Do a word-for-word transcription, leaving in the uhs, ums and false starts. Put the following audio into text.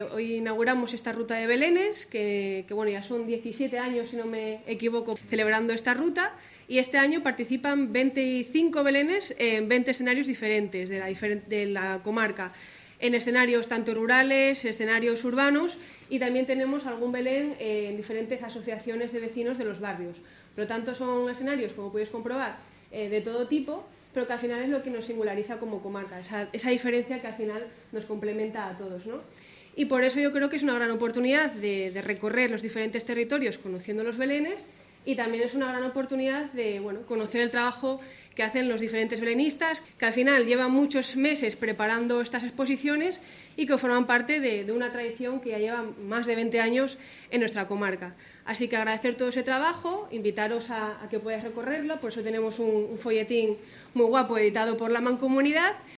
Hoy inauguramos esta ruta de Belenes, que, que bueno, ya son diecisiete años, si no me equivoco, celebrando esta ruta, y este año participan veinticinco Belenes en veinte escenarios diferentes de la, de la comarca, en escenarios tanto rurales, escenarios urbanos, y también tenemos algún Belén en diferentes asociaciones de vecinos de los barrios. Por lo tanto, son escenarios, como podéis comprobar, eh, de todo tipo, pero que al final es lo que nos singulariza como comarca, esa, esa diferencia que al final nos complementa a todos, ¿no? Y por eso yo creo que es una gran oportunidad de, de recorrer los diferentes territorios conociendo los belenes, y también es una gran oportunidad de bueno, conocer el trabajo que hacen los diferentes belenistas, que al final llevan muchos meses preparando estas exposiciones y que forman parte de, de una tradición que ya lleva más de veinte años en nuestra comarca. Así que agradecer todo ese trabajo, invitaros a, a que podáis recorrerlo, por eso tenemos un, un folletín muy guapo editado por la Mancomunidad,